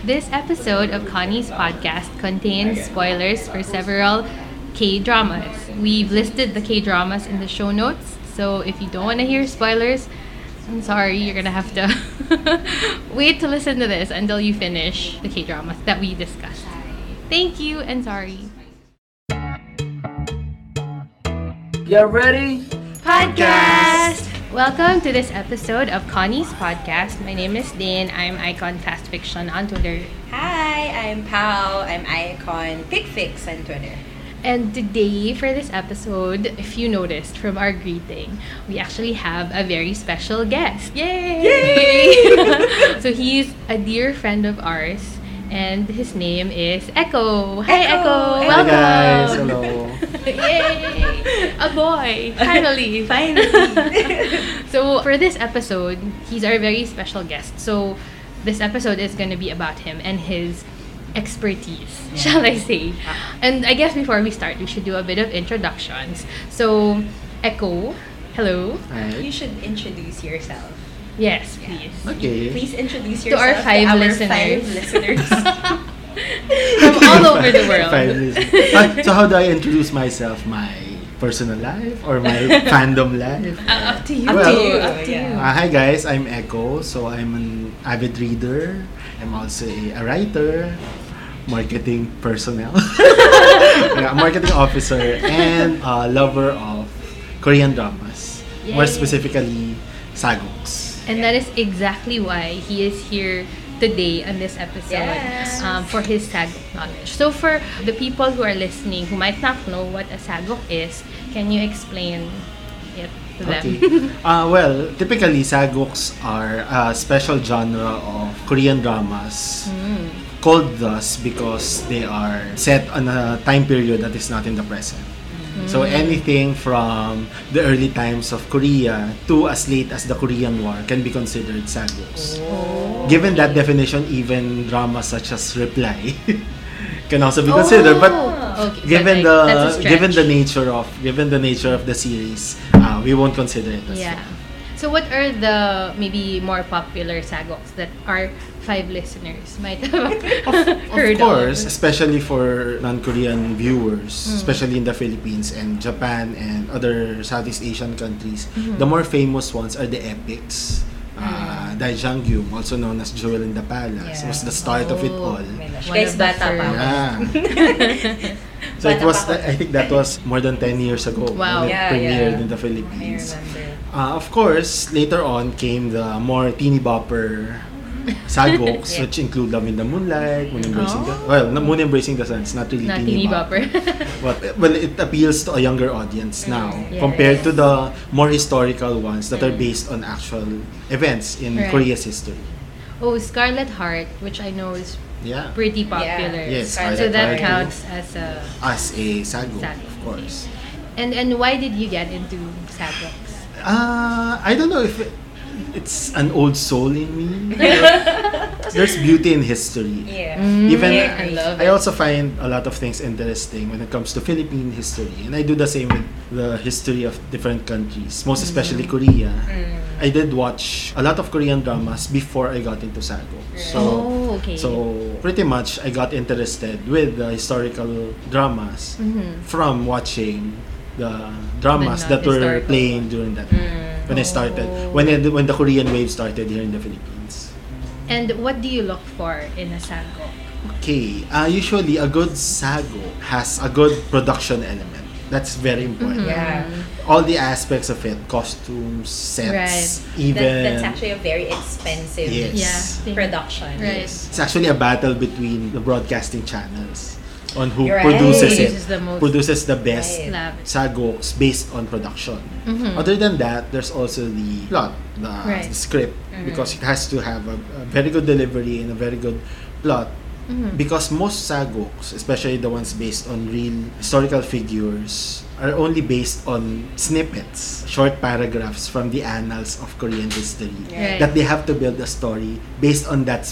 This episode of Connie's podcast contains spoilers for several K-dramas. We've listed the K-dramas in the show notes, so if you don't want to hear spoilers, I'm sorry, you're gonna have to wait to listen to this until you finish the K-dramas that we discussed. Thank you and sorry. You ready? Podcast! Welcome to this episode of Connie's podcast. My name is Dane. I'm Icon Fast Fiction on Twitter. Hi, I'm Pao. I'm Icon PicFix on Twitter. And today, for this episode, if you noticed from our greeting, we actually have a very special guest. Yay! So he's a dear friend of ours, and his name is Echo. Hi, Echo! Hi Welcome! guys, hello. Yay! A boy! Finally! So, for this episode, he's our very special guest. So, this episode is going to be about him and his expertise, shall I say. And I guess before we start, we should do a bit of introductions. So, Echo, hello. Hi. You should introduce yourself. Yes, please. Okay. Please introduce To yourself our five our listeners. 5 listeners. From all over the world. So how do I introduce myself? My personal life or my fandom life? Up to you. Up Well, to you. Up to you. Hi guys, I'm Echo. So I'm an avid reader. I'm also a writer, marketing personnel, marketing officer, and a lover of Korean dramas. More Yay. specifically, sagoks. And that is exactly why he is here today on this episode, Yes. for his sagok knowledge. So for the people who are listening who might not know what a sagok is, can you explain it to them? Okay. Well, typically, sagoks are a special genre of Korean dramas called thus because they are set on a time period that is not in the present. So anything from the early times of Korea to as late as the Korean War can be considered sagoks. Given that definition, even dramas such as Reply can also be considered. But Okay, given but that's a stretch. given the nature of the series, we won't consider it as Yeah. that. So what are the maybe more popular sagoks that our 5 listeners might have heard Of course, of? especially for non-Korean viewers, especially in the Philippines and Japan and other Southeast Asian countries, the more famous ones are the epics. Daejangyum, also known as Jewel in the Palace, Yeah. was the start of it all. Oh my gosh. One Guys, of the bata pa. first. Yeah. So it Bata was, pa ako. I think that was more than 10 years ago Wow. when it Yeah, premiered yeah. in the I Philippines. remember. Of course, later on came the more teeny bopper sagoks, Yeah. which include Love in the Moonlight, Moon Embracing the... Well, Moon Embracing the Sun, it's not really Not teeny teeny bopper. But, well, it appeals to a younger audience now Yes. compared to the more historical ones that are based on actual events in Right. Korea's history. Oh, Scarlet Heart, which I know is Yeah. pretty popular. Yes, So Scarlet that Heart. counts as a As a sagok, sagok. of course. And why did you get into sagoks? I don't know if it's an old soul in me. There's beauty in history. Yeah. Even Yeah, I love I it. also find a lot of things interesting when it comes to Philippine history, and I do the same with the history of different countries, most especially Korea. I did watch a lot of Korean dramas before I got into sagok. Oh, okay. So pretty much I got interested with the historical dramas from watching the dramas The that were non-historical playing during that time. When I started, when the Korean wave started here in the Philippines. And what do you look for in a sagok? Okay, usually a good sago has a good production element. That's very important. Yeah. All the aspects of it, costumes, sets, even That's actually a very expensive Yes. Yeah. production. Right. It's actually a battle between the broadcasting channels on who You're right. produces it, Produces the most produces the best Right. lavish. sagoks based on production. Other than that, there's also the plot, Right. the script, because it has to have a very good delivery and a very good plot. Because most sagoks, especially the ones based on real historical figures, are only based on snippets, short paragraphs from the annals of Korean history. Right. That they have to build a story based on that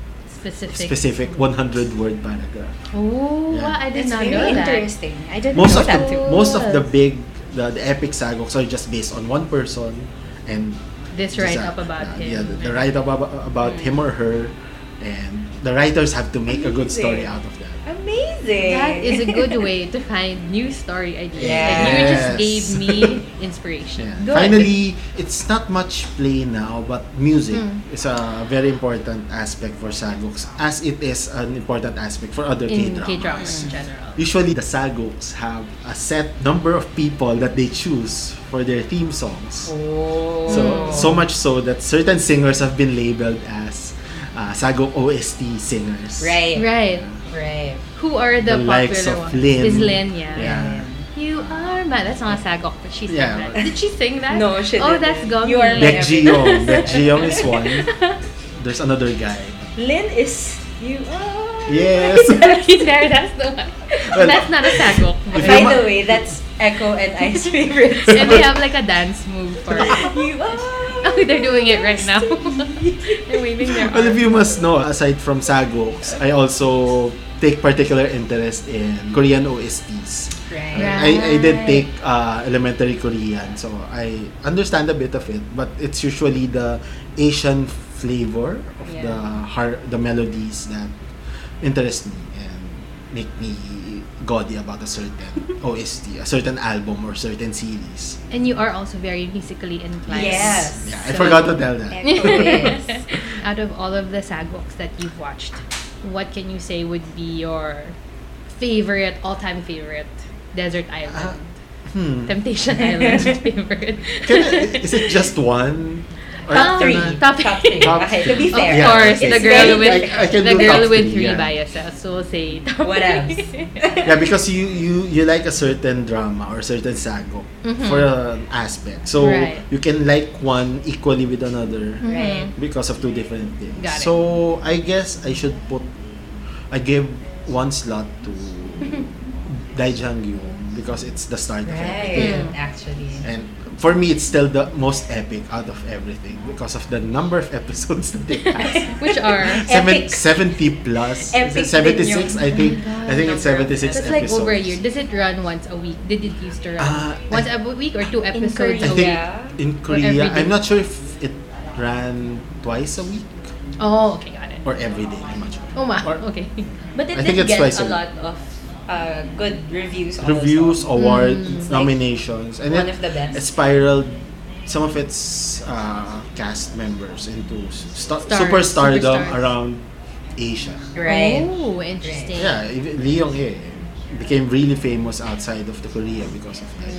specific 100-word paragraph. Oh, Yeah. I did That's not very know that. interesting. I didn't Most know of that the too. most of the big the epic sagoks are just based on one person and This write up about him. Yeah, the write up about him or her, And the writers have to make a good story out of that. Amazing. That is a good way to find new story ideas. Yes. And you just gave me inspiration. Yeah. Good. Finally, it's not much play now, but music is a very important aspect for Sagoks, as it is an important aspect for other in K-dramas. K-dramas in general. Usually, the Sagoks have a set number of people that they choose for their theme songs. Oh. So much so that certain singers have been labeled as Sagok OST singers. Right. Who are the popular likes of ones? Lin. Is Lin, yeah. Yeah. You are my... That's not a Sagok, but she sang Yeah. that. Did she sing that? No, she Oh, didn't. that's Gummy. You are Baek Ji-young. Baek Ji-young is one. There's another guy. Lin is you are. Yes. there, that's the one. Well, That's not a Sagok. if By you the way, that's Echo and I's favorite. And they have like a dance move for it. You are. Oh, they're doing it right now. They're waving their Well, if arms. you must know, aside from Sagoks, I also take particular interest in Korean OSTs. Right. I did take elementary Korean, so I understand a bit of it, but it's usually the Asian flavor of the melodies that interest me and make me gaudy about a certain OST, a certain album or certain series. And you are also very musically inclined. Yes. Yeah, I forgot to tell that. Echo is. Out of all of the Sagoks that you've watched, what can you say would be your favorite, all-time favorite desert island? Temptation Island favorite. Is it just one? Or Top three. can I- Top three. Top Okay, three. to be Of fair. Yeah, course, okay. the It's girl very with I can the do girl top with three, 3 yeah. biases. So we'll say top What else? Yeah, because you like a certain drama or certain Sagok for an aspect. So Right. you can like one equally with another Right. because of two different things. Got it. So I guess I give one slot to Daijangyu because it's the start of everything. Right. Actually. And for me, it's still the most epic out of everything because of the number of episodes that it has. Which are Epic. 70 plus. Epic 76, din I think. God. I think it's 76 that's like episodes. over a year. Does it run once a week? Did it used to run once a week or 2 episodes Korea. I a think week? Yeah. in every Korea, day. I'm not sure if it ran twice a week Oh, okay, got it. or every day. I'm not sure. Oh, ma. Or- Okay. But it I think did it's get twice a a week. lot of good reviews. Reviews, also. awards, It's like nominations, and one it, of the best. it spiraled some of its cast members into superstardom superstars. around Asia. Right. Oh, interesting. Yeah, even Lee Young-hae became really famous outside of the Korea because of that.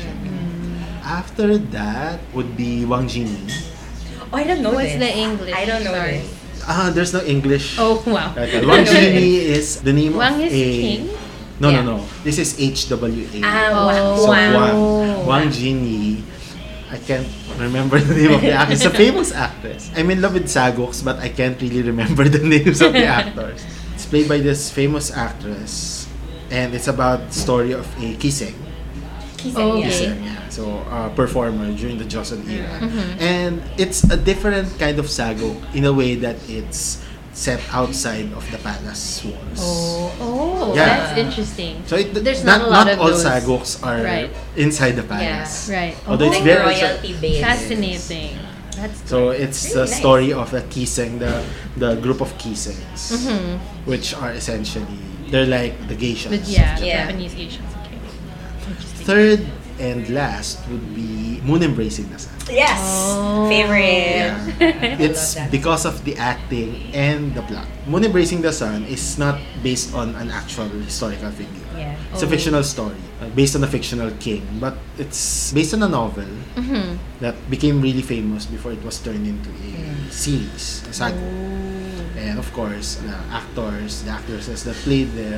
After that would be Wang Jingyi. Oh, I don't know What's this. the English? I don't know Sorry. this. There's no English. Oh, wow. title. Wang Jingyi is the name Wang of is a... king? No, Yeah. no. This is HWA. Wow. So wow. Wang Jingyi, I can't remember the name of the actress. It's a famous actress. I'm in love with Sagoks, but I can't really remember the names of the actors. It's played by this famous actress, and it's about the story of a kiseng. Oh, okay. Kiseng, yeah. So, performer during the Joseon era. And it's a different kind of Sagok in a way that it's set outside of the palace walls. Oh, Yeah. that's interesting. So There's not a lot of all those. Sagoks are Right. inside the palace. Right. Although it's Like very royalty based. Fascinating. That's So it's Really the nice. story of the kiseng, the group of kisengs, which are essentially they're like the geishas. But yeah, Yeah. Japanese Asians. Okay. Interesting. Third and last would be Moon Embracing the Sun. Yes. Oh. Favorite. Yeah. I It's love that. because of the acting and the plot. Moon Embracing the Sun is not based on an actual historical figure. Yeah. It's a Oh. fictional story based on a fictional king, but it's based on a novel that became really famous before it was turned into a series, a saga. And of course, the actors, the actresses that played there,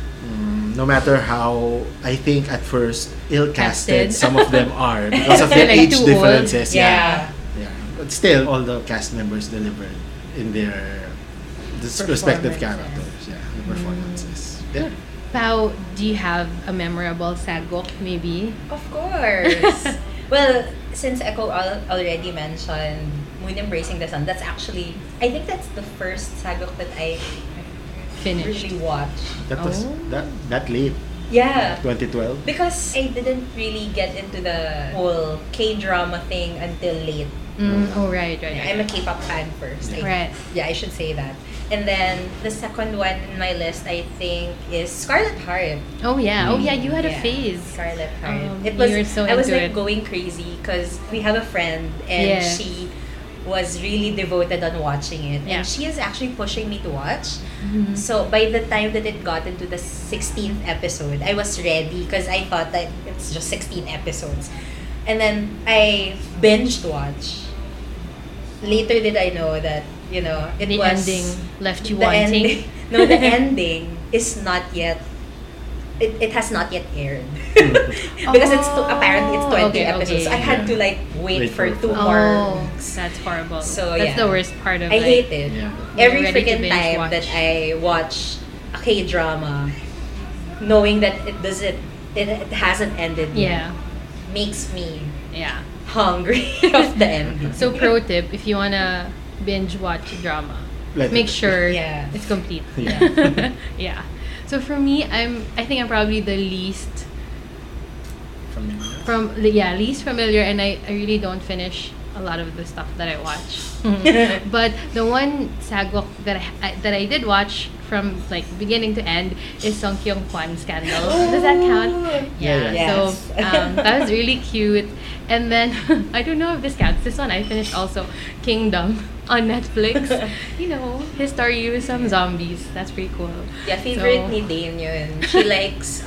no matter how I think at first ill-casted Casted. some of them are because of their Like age too old. differences. Yeah. Yeah. But still, all the cast members delivered in their respective characters. Yeah, the performances. Yeah. Pao, do you have a memorable Sagok maybe? Of course. Well, since Echo already mentioned Moon Embracing the Sun, that's actually, I think that's the first Sagok that I Finished. really watched. That was Oh. that late, Yeah. 2012. Because I didn't really get into the whole K-drama thing until late. Oh, right. Yeah, I'm a K-pop fan first. Right. Yeah, I should say that. And then the second one in my list, I think, is Scarlet Heart. Oh yeah. You had a Yeah, phase. Scarlet Heart. You were so I was into like it. going crazy because we have a friend and Yeah. she was really devoted on watching it. Yeah. And she is actually pushing me to watch. Mhm. So by the time that it got into the 16th episode, I was ready because I thought that it's just 16 episodes. And then I binged watch. Later did I know that, it The was ending left you the wanting. ending. No, the ending is not yet. It has not yet aired because apparently it's 20 okay, episodes. So I had to like wait for Wait two for- more Oh, weeks. that's horrible. So, that's yeah. the worst part of I like, hate it. Yeah. Every You're ready to freaking binge time watch. that I watch a K-drama, knowing that it hasn't ended yet, Yeah. makes me Yeah. hungry of the ending. So pro tip, if you wanna binge watch drama, Let make it- sure Yeah. it's complete. Yeah. Yeah. So for me, I think I'm probably the least least familiar, and I really don't finish a lot of the stuff that I watch. But the one sagok that I did watch from like beginning to end is Song Kyung Kwan Scandal. Does that count? Yeah. Yes. So that was really cute. And then I don't know if this counts. This one I finished also, Kingdom on Netflix. His story with some zombies. That's pretty cool. Yeah, favorite So- ni Dane yun. She likes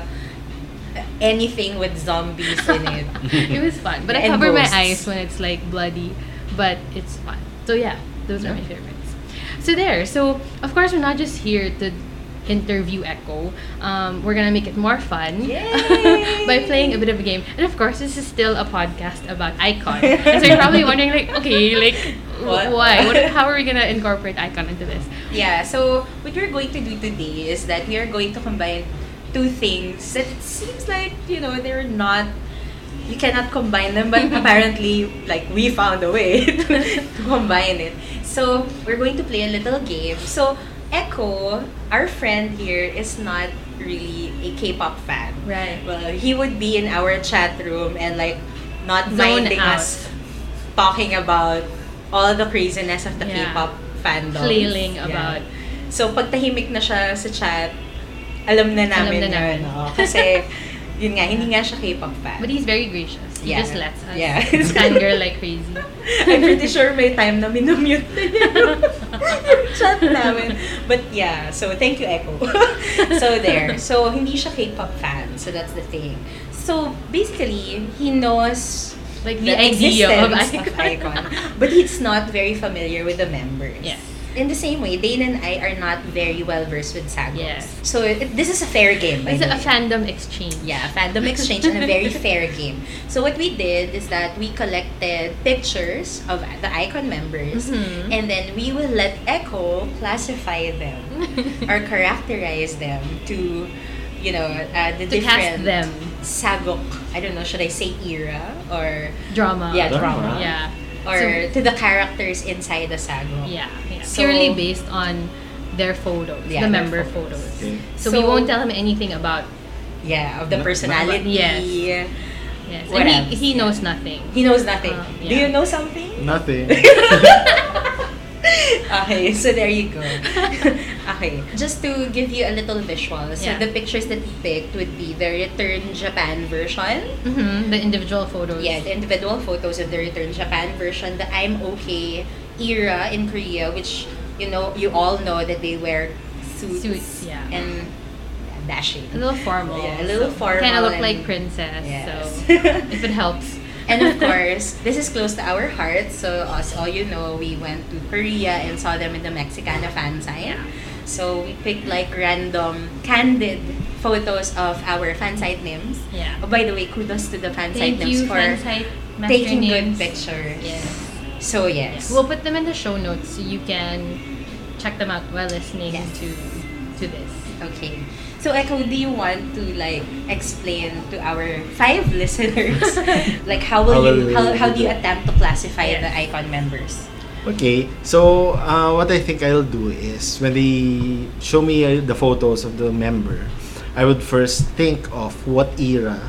anything with zombies in it. It was fun, but I And cover my ghosts. eyes when it's like bloody, but it's fun. So yeah, those are my favorites. So there. So of course we're not just here to interview Echo. We're gonna make it more fun Yay! by playing a bit of a game. And of course, this is still a podcast about Icon. And so you're probably wondering, like, okay, like, What? why? How are we gonna incorporate Icon into this? Yeah, so what we're going to do today is that we are going to combine two things that it seems like, they're not, you cannot combine them, but apparently, like, we found a way to combine it. So, we're going to play a little game. So, Echo, our friend here, is not really a K-pop fan. Right. Well, he would be in our chat room and, like, not Zone minding out. us talking about all the craziness of the Yeah. K-pop fandom. Flailing about. So, pag tahimik na siya sa chat, alam na namin yun. Oo. Kasi, yun nga, hindi nga siya K-pop fan. But he's very gracious. He Yeah. just lets us Yeah. fangirl like crazy. I'm pretty sure may time na minumute na niya yung chat namin. But yeah, so thank you, Echo. So there. So, hindi siya K-pop fan. So, that's the thing. So, basically, he knows Like the idea of existence Icon. but he's not very familiar with the members. Yes. In the same way, Dane and I are not very well versed with Sagoks. Yes. So this is a fair game. By It's the a way. fandom exchange. Yeah, fandom exchange and a very fair game. So what we did is that we collected pictures of the Icon members, Mhm. and then we will let Echo classify them or characterize them to, the To cast different them. Sagok. I don't know, should I say era or Drama. yeah, Drama. drama. Yeah. Or to the characters inside the Sagok. Yeah. So- Purely based on their photos, Yeah, the their member photos. photos. Okay. So, we So- won't tell him anything about. Yeah, of the But- personality. Yes. Yes. What And else? he knows nothing. He knows nothing. Yeah. Do you know something? Nothing. Okay, so there you go. Okay, just to give you a little visual, so Yeah. the pictures that we picked would be the Return Japan version. The individual photos. Yeah, the individual photos of the Return Japan version, the I'm Okay era in Korea, which, you all know that they wear suits, Yeah. and dashing. A little formal. Yeah, a little formal Kind of look and- like princess. Yes. So if it helps. And of course, this is close to our hearts. So as all you know, we went to Korea and saw them in the Mexicana fan sign. Yeah. So we picked like random candid photos of our fan site names. Yeah. Oh, by the way, kudos to the fan site Thank names you, for Fansite Master taking Names. good pictures. Yes. So yes. We'll put them in the show notes so you can check them out while listening Yes. to this. Okay. So Echo, do you want to like explain to our 5 listeners like how do you attempt to classify Yes. the Icon members? Okay, so what I think I'll do is when they show me the photos of the member, I would first think of what era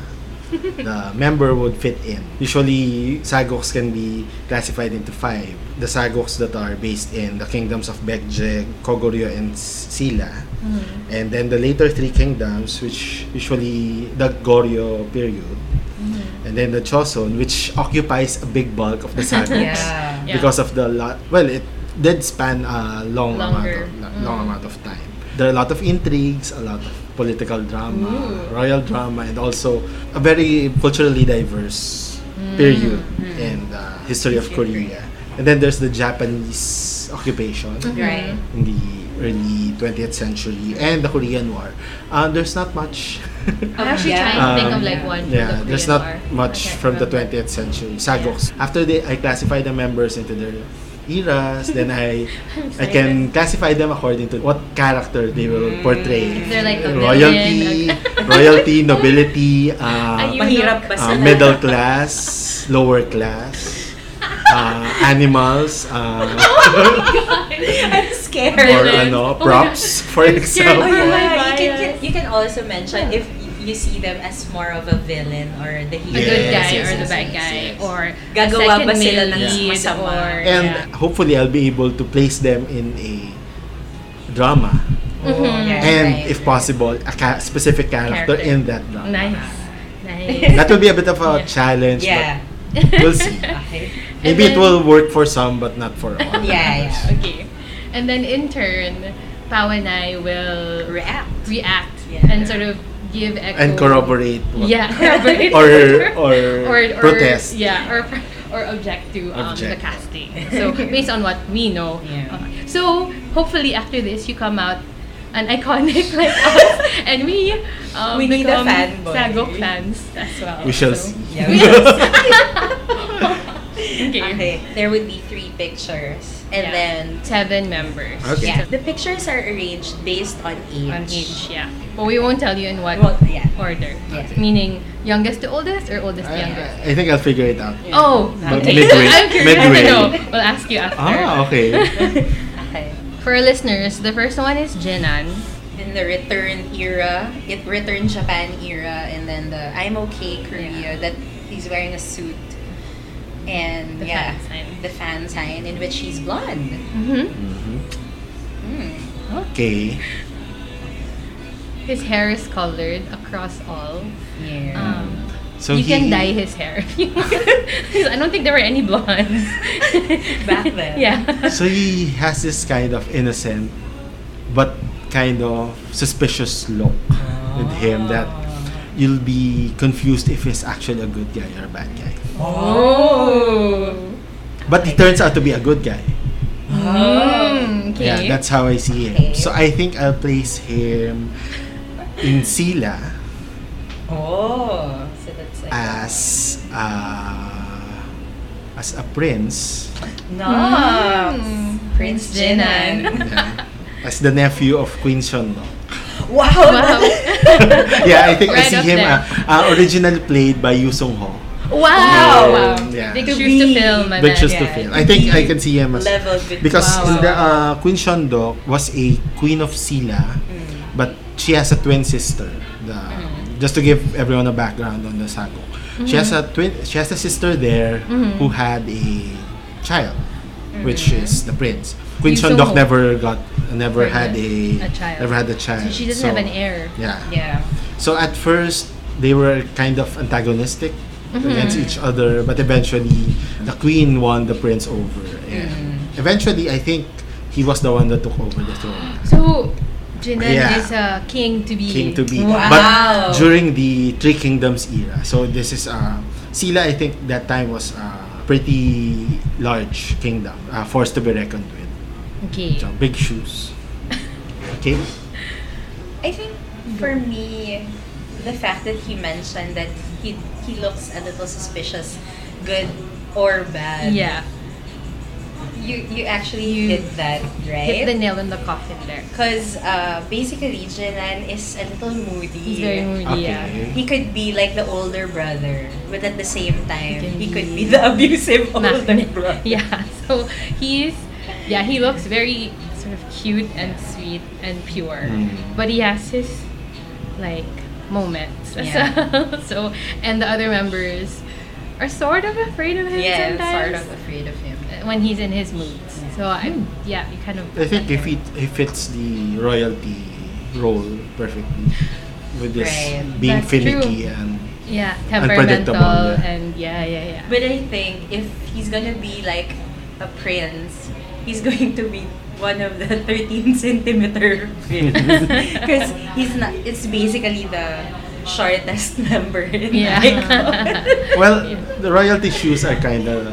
the member would fit in. Usually, sagoks can be classified into 5. The sagoks that are based in the kingdoms of Baekje, Koguryo, and Silla. And then the later 3 kingdoms, which usually the Goryeo period. And then the Choson, which occupies a big bulk of the sagoks Yeah. because of the it did span a long Longer. amount of time. There are a lot of intrigues, a lot of political drama, royal drama, and also a very culturally diverse period in the history of Korea. And then there's the Japanese occupation Right. in the early 20th century and the Korean War. There's not much. I'm actually Yeah. trying to think of like one from the Korean There's not War. much I can't from the remember. 20th century. Sagoks. After I classify the members into their eras, then I can classify them according to what character they will portray. If they're like a royalty, nobility, Mahirap ba sila? middle class, lower class, animals, I'm scared. or props, for example. Yeah, you can also mention if you see them as more of a villain or the A hero. good guy Yes, or yes, the bad yes, guy yes. or Gagawa second ba sila male ng lead masama? or And yeah. hopefully I'll be able to place them in a drama. And if possible, a specific character in that drama. Nice. That will be a bit of a Yeah. challenge, Yeah. but we'll see. Okay. Maybe And it will work for some, but not for all. Yeah, yeah. Okay. And then in turn, Pao and I will React. Yeah. and sort of give echo. And corroborate. Corroborate. Or protest. Yeah, or object to the Object. casting. So based on what we know. Yeah. So hopefully after this you come out an iconic like us, and we We need a become fanboy. Sagok fans as well. We shall So- see. Yeah. We shall see. Okay. There would be 3 pictures. And Yeah. then 7 members. Okay. yeah, the pictures are arranged based on age. On age, yeah. But we won't tell you in what Well, yeah. order. Yeah. Meaning youngest to oldest or oldest to youngest? I think I'll figure it out. Oh, But okay. midway- I'm curious midway. to know. We'll ask you after. Okay. Okay. For our listeners, the first one is Jinan. In the return era, return Japan era, and then the I'm okay Korea that he's wearing a suit. And The yeah, fan sign. the fan sign in which he's blonde. Mm-hmm. Okay. His hair is colored across all. Yeah. So you can he- dye his hair if you want. 'Cause I don't think there were any blondes Back then. Yeah. So he has this kind of innocent, but kind of suspicious look with him that you'll be confused if he's actually a good guy or a bad guy. Oh. But he turns out to be a good guy. Okay. Yeah, that's how I see him. Okay. So I think I'll place him in Sila Oh. So that's like as a prince, Nox. Prince Jinan. Jinan. yeah, as the nephew of Queen Shonno. Wow. Wow. Yeah, I think I Right see up him there. originally played by Yoo Sung Ho. Wow. Yeah. Big To shoes to be- fill, my Big man. shoes to Yeah, fill. to I think be I can see him as Level with because Wow. in the Queen Shondok was a queen of Silla, but she has a twin sister. Just to give everyone a background on the Sago, she has a twin. She has a sister there who had a child, which is the prince. Queen Yoo Sung Shondok Ho. never had A child. never had a child. So she doesn't have an heir. Yeah. Yeah. So at first they were kind of antagonistic against each other, but eventually the queen won the prince over, and eventually I think he was the one that took over the throne. So, Jinan Yeah. is a king to be. King to be, Wow. but during the Three Kingdoms era. So this is Silla. I think that time was a pretty large kingdom, force to be reckoned with. Okay. So big shoes. Okay. I think for me, the fact that he mentioned that he looks a little suspicious, good or bad. Yeah. You actually You hit that, Hit the right? nail in the coffin there. Because basically, Jinan is a little moody. He's very moody, yeah. He could be like the older brother, but at the same time, can he could be be the abusive older Magnet. brother. Yeah. So he looks very sort of cute and sweet and pure, but he has his like moments. Yeah. So, and the other members are sort of afraid of him Yeah, sometimes sort of afraid of him. when he's in his moods. So you kind of. I think he fits the royalty role perfectly with this Right. being That's finicky true. and Yeah, temperamental Unpredictable, yeah. and yeah. But I think if he's gonna be like a prince, he's going to be one of the 13 centimeter prince. Because he's not, it's basically the shortest member in Yeah. Icon. well, the royalty shoes are kind of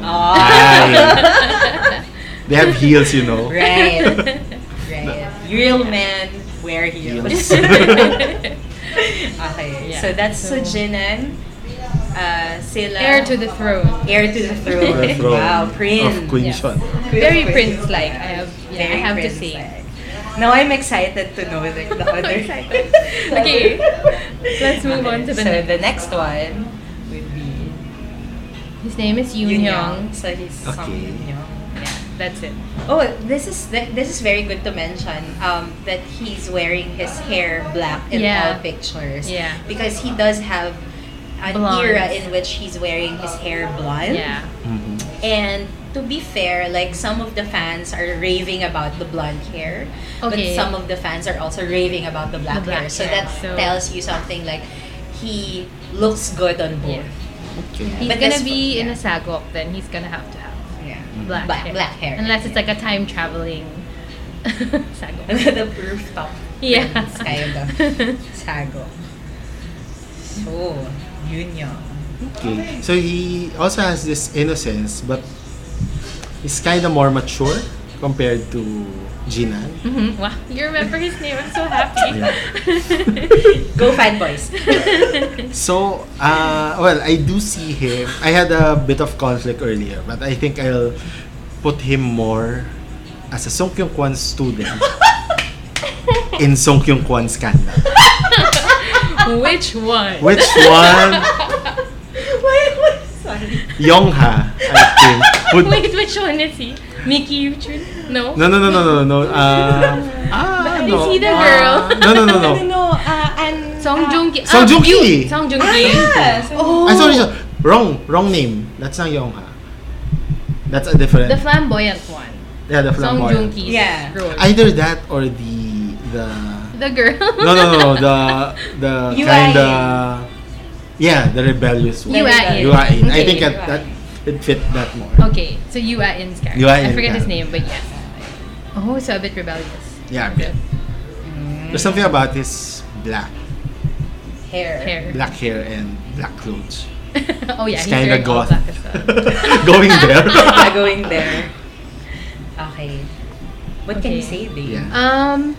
Oh. they have heels, you know. Right. Right. Real men wear heels. Heels. Okay. Yeah. So that's So- Sujinan. Sila. Heir to the throne. Heir to the throne. The throne Wow, prince. of Queen Yes. Shon. Very Queen. prince-like. I have to say. Prince-like. Now I'm excited to know the other. excited. Okay, let's move on to the so next. the next one would be His name is Yoon Young. So he's Song Okay. Yoon Young. Yeah, that's it. Oh, this is very good to mention. That he's wearing his hair black in Yeah. all pictures. Yeah. Because he does have an Blonde. era in which he's wearing his hair blonde. Yeah. Mhm. And to be fair, like some of the fans are raving about the blonde hair, Okay. but some of the fans are also raving about the black, black hair. So hair, that so- tells you something like he looks good on both. Okay. He's But gonna this be one, in yeah. a sagok, then he's gonna have to have Yeah. black, Black hair. Unless it's like a time traveling sagok. the rooftop. Yeah. Prince kind of sago. So, Yoon Young. Okay. So he also has this innocence, but he's kind of more mature compared to Jinan. Mhm. Wow, you remember his name? I'm so happy. Go fanboys. So, well, I do see him. I had a bit of conflict earlier, but I think I'll put him more as a Song Kyung Kwan student in Song Kyung Kwan scandal. Which one? Which one? Sorry. Yongha, I think. Would, Wait, which one is he? Mickey Yuchun? No? no. Is he the girl? No. And Song Joong Ki. Song Joong Ki. Song Joong Ki. Oh. I'm sorry. Wrong name. That's not Yongha. That's a different. The flamboyant one. Yeah, the Song Joong flamboyant. Ki's Yeah. role. Either that or The girl. no, the Yuain. kind of the rebellious one. Yuain. Yuain. I Okay. think that it fit that more. Okay, so Yua In's character. Yua I In forget his character. name, but yes. Oh, so a bit rebellious. Yeah, a bit. There's something about his black Hair. hair and black clothes. Oh yeah, It's he's kind of wearing all goth. black as well. Going there. Yeah, going there. Okay. What can you Okay. say, Dave? Yeah.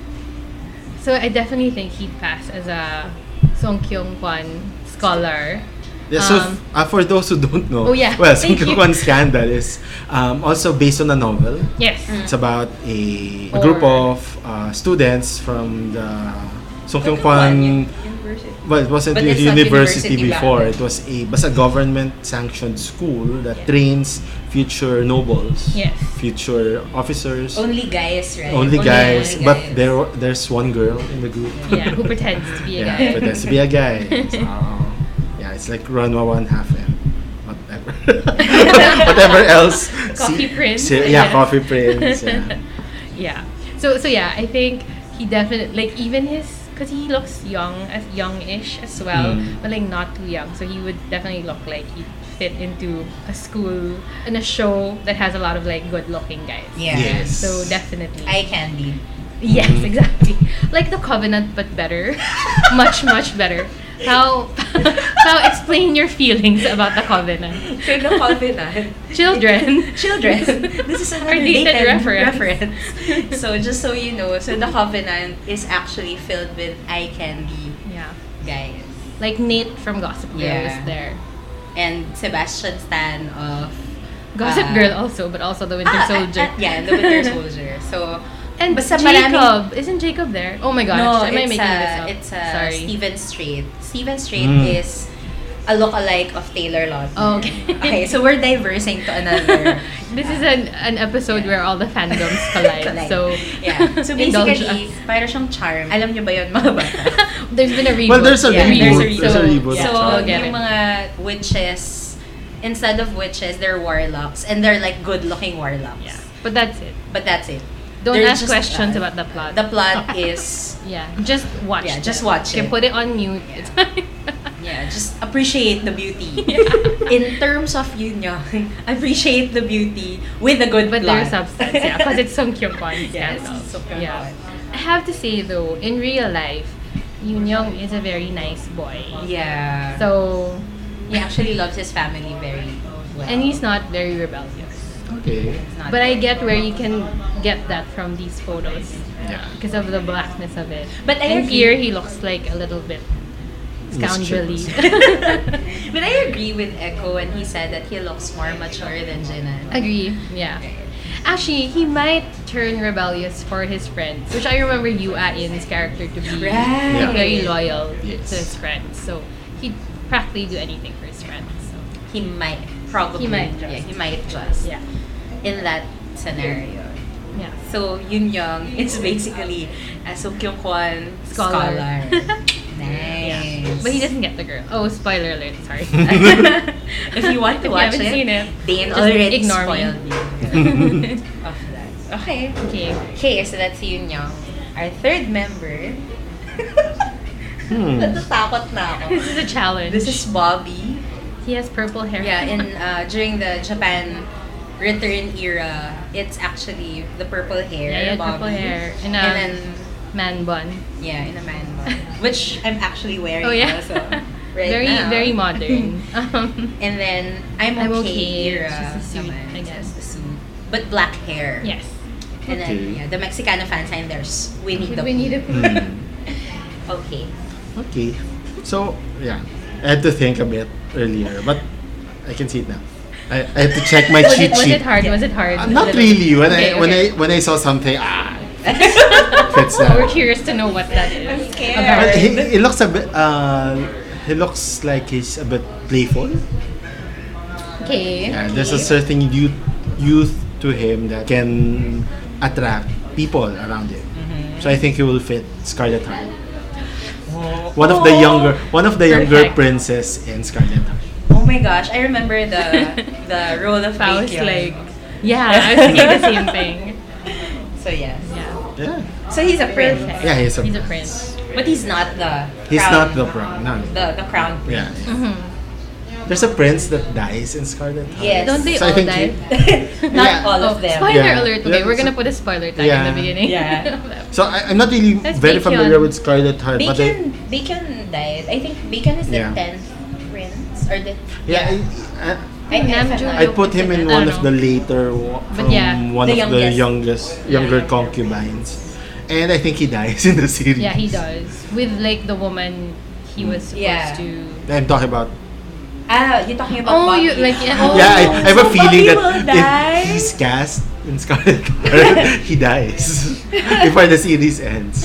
So I definitely think he'd pass as a Song Kyung Kwan scholar. Yeah, so for those who don't know, Oh, yeah. well, Song Thank you. Kyung Kwan Scandal is also based on a novel. Yes. It's about a Or- group of students from the Song Kyung Kwan. University. Well, it wasn't But a it's not university university before. back It was a government-sanctioned school that trains future nobles, Yes. future officers, Only guys, right? only guys. only But guys. there's one girl in the group. Yeah, who pretends to be a Yeah, guy. pretends to be a guy. So, yeah, it's like Ranwa 1/2 and whatever, whatever else. Coffee Prince. Yeah, Coffee Prince. Yeah. Yeah. So yeah, I think he definitely like even because he looks youngish as well, but like not too young. So he would definitely look like he'd fit into a school in a show that has a lot of like good-looking guys. Yeah. Yes. So definitely. Eye candy. Yes, exactly. Like the Covenant, but better. much better. How explain your feelings about the Covenant? So the Covenant. Children. This is another Our dated dated reference. So just so you know, so the Covenant is actually filled with eye candy Yeah. guys. Like Nate from Gossip Girl Yeah. is there. And Sebastian Stan of Gossip Girl also, but also the Winter Soldier. Yeah, the Winter Soldier. So And basta Jacob. Isn't Jacob there? Oh my gosh. no, am I making this up? it's Sorry. Steven Strait. Steven Strait Mm. is a look-alike of Taylor Lautner. Oh, okay. Okay, so we're diversing to another. This is an episode where all the fandoms collide. So, yeah. So indulge basically, us. para siyang charm. Alam niyo ba yun, mga bata? There's been a reboot. Well, there's a Yeah, reboot. there's a reboot. So, I'll get yung it. mga witches, instead of witches, they're warlocks. And they're like good-looking warlocks. Yeah. But that's it. But that's it. Don't They're ask just, questions about the plot. The plot is... Yeah. Just watch. Yeah, it. just watch You can it. put it on mute. It's fine. Yeah, just appreciate the beauty. Yeah. In terms of yun yun, appreciate the beauty with a good But plot. there's substance, yeah. Because it's Song Kyung Kwan Yes, scandal. Song Kyung Yeah. Kwan. I have to say though, in real life, Yoon Young is a very nice boy. Yeah. So, he actually loves his family very well. and he's not very rebellious. Okay. It's not But I very- get where you can get that from these photos Yeah. because of the blackness of it. But I and agree. here he looks like a little bit scoundrelly. But I agree with Echo when he said that he looks more mature than Jinan. Agree. Yeah. Actually, he might turn rebellious for his friends, which I remember Yu A-in's character to be Right. like, very loyal Yes. to his friends. So he'd practically do anything for his friends. So He might probably. He might just. Yeah, he might just. yeah, In that scenario. yeah. So Yoon Young, it's basically a Soo Kyung Kwan Scholar. scholar. Nice. Yeah. But he doesn't get the girl. Oh, spoiler alert! Sorry. If you want to If you watch haven't it, seen it, Dane just already ignore me. spoiled you of that. Okay. Okay. Okay, so that's Yoon Young. Our third member. Natatakot na ako. This is a challenge. This is Bobby. He has purple hair. Yeah, in during the Japan return era, it's actually the purple hair. Yeah, he had Bobby. purple hair and And then man bun. yeah, in a man bun, which I'm actually wearing Oh yeah. also right very now. very modern. And then I'm I'm okay, okay. era It's just a suit, naman. I guess. Just a suit. But black hair. Yes. And then Okay. yeah, the Mexicana fan sign there's Winnie the Winnie the Pooh. Pooh. Mm. Okay. Okay. So, yeah. I had to think a bit earlier, but I can see it now. I had to check my Was cheat it sheet. hard? Was it hard? Not really. When Okay, when I saw something, fits So we're that. curious to know what that is. I'm scared. about. But he looks a bit. He looks like he's a bit playful. Okay. Yeah, there's a certain youth to him that can attract people around him. So I think he will fit Scarlet Heart. One of the younger Perfect. princes in Scarlet Heart. Oh my gosh, I remember the role of I was Baekhyun. like, yeah, I was thinking the same thing. So yes. Yeah. Yeah. So he's a prince. Perfect. Yeah, he's a prince. But he's not the He's crown, not the crown. No. the crown Yeah. prince. Mm-hmm. There's a prince that dies in Scarlet Heart. Yes. Don't they So I all think die? Not Yeah. all Oh, of them. spoiler Yeah. alert. Okay, Yeah, we're so- gonna put a spoiler tag in Yeah. the beginning. Yeah. So I'm not really That's very Baekhyun. familiar with Scarlet Heart, but Bacon died. I think Bacon is the Yeah. 10th prince or the Namjoon I put him in I one don't of know. the later But from yeah, one the of the youngest. younger Yeah. concubines, and I think he dies in the series. Yeah, he does. With like the woman he was supposed Yeah. to. I'm talking about. you're talking about Oh, Bobby. you like yeah. Oh, Yeah, I have a so feeling Bobby will die? that if he's cast in Scarlet Heart, he dies before the series ends.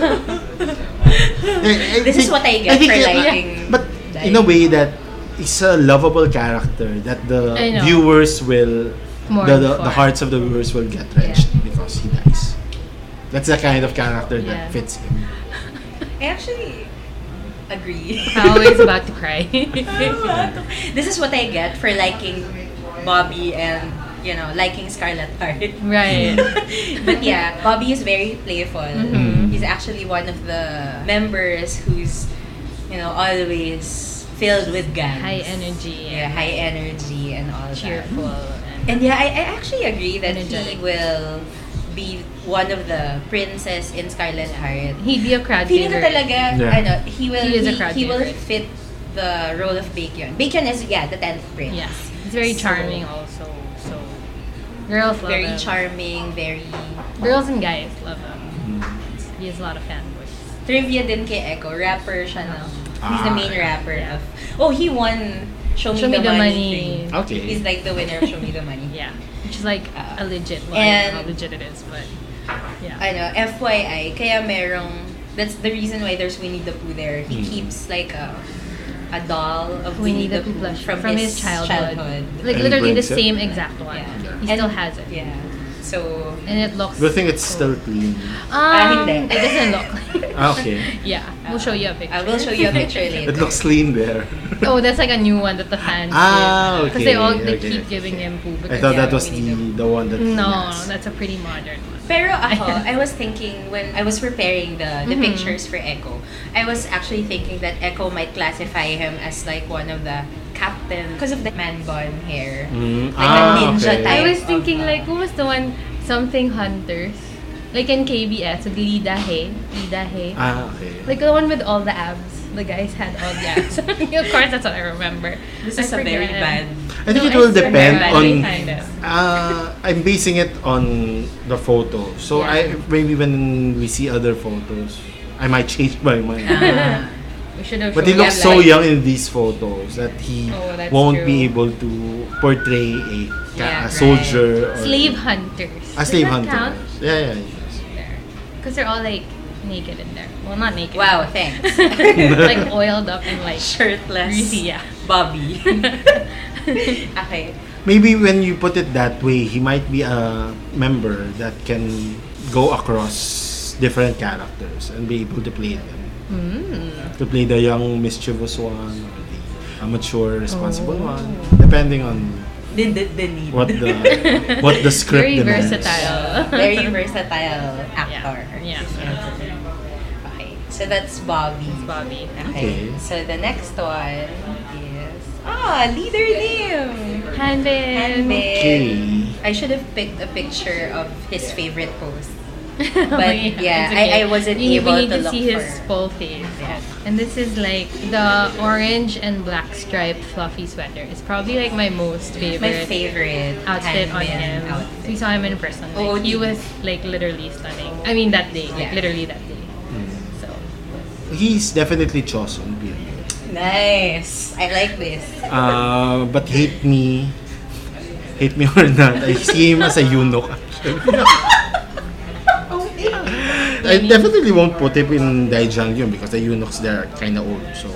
This is what I get for liking But in a way that it's a lovable character that the I know. viewers will, Mourn the for. hearts of the viewers will get wrenched because he dies. That's the kind of character Yeah. that fits him. I actually agree. Always about to cry. This is what I get for liking Bobby and liking Scarlet Heart. Right. But yeah, Bobby is very playful. Mhm. He's actually one of the members who's always filled with gas. High energy. Yeah, high energy and all Cheerful. that. And yeah, I actually agree that he Energetic. will be one of the princes in Scarlet Heart. He'd be a crowd Feeling ko favorite. talaga, Yeah. he will He is a crowd he will favorite. fit the role of Baekhyun. Baekhyun is the 10th prince. Yeah. He's very So, charming also. So girls love Very him. charming, very Girls and guys love him. He has a lot of fanboys. trivia din kay Echo. Rapper siya na. He's the main rapper yeah. of. Oh, he won Show Me the Money. thing. Okay. He's like the winner of Show Me the Money. Yeah. Which is like a legit one. I and- don't know how legit it is, but yeah. I know, FYI, kaya merong, that's the reason why there's Winnie the Pooh there. He keeps like a a doll of Winnie the Pooh plush from his childhood. Like And literally the brings it? same exact one. Yeah. He still has it. Yeah. So, And it looks. Good thing it's cool. still clean. It Hindi. doesn't look like. Okay. Yeah, we'll show you a picture. I will show you a picture later. It looks clean there. Oh, that's like a new one that the fans Ah, Because they okay, keep okay. giving him poo. I because thought yeah, that was we need to- the one that. No, yes. that's a pretty modern one. Pero ako, I was thinking when I was preparing the Mhm. pictures for Echo, I was actually thinking that Echo might classify him as like one of the captain because of the man bun hair. Mm, Like a ninja okay. type. I was thinking like, who was the one? Something Hunters. Like in KBS, with Lee Dahe. Okay. Like the one with all the abs. The guys had all the abs. Of course, that's what I remember. This I is a very forget. bad. I think No, it will I swear depend bad, on. kind of. I'm basing it on the photo. So Yeah. maybe when we see other photos, I might change my mind. We should have But he shown looks them, so like- young in these photos that he Oh, that's won't be true. able to portray Yeah, a soldier. Or Slave hunters. A slave Does that hunter. count? Yeah, yes. Because they're all like naked in there. Well, not naked. Wow, thanks. Like oiled up and like Shirtless. greasy, yeah. Bobby. Okay. Maybe when you put it that way, he might be a member that can go across different characters and be able to play them. To play the young mischievous one or the mature responsible one, depending on The need. what the script Very demands. versatile. Very versatile actor. Yeah. Okay. So that's Bobby. Bobby. Okay. Okay. So the next one is leader name. Hanbin. Hanbin. Okay. I should have picked a picture of his favorite post. But yeah, I wasn't able we need to to look see his for- full face. Yeah. And this is like the orange and black striped fluffy sweater. It's probably like my most My favorite favorite outfit on Hanbin him. outfit. We saw him in person. Like, Oh, he di- was like literally stunning. I mean that day, like Yeah. literally that day. So He's definitely chosen. Period. Nice. I like this. But hate me or not, I see him as a eunuch. Actually. I definitely won't put him in Daejeongyun because the eunuchs there are kind of old. So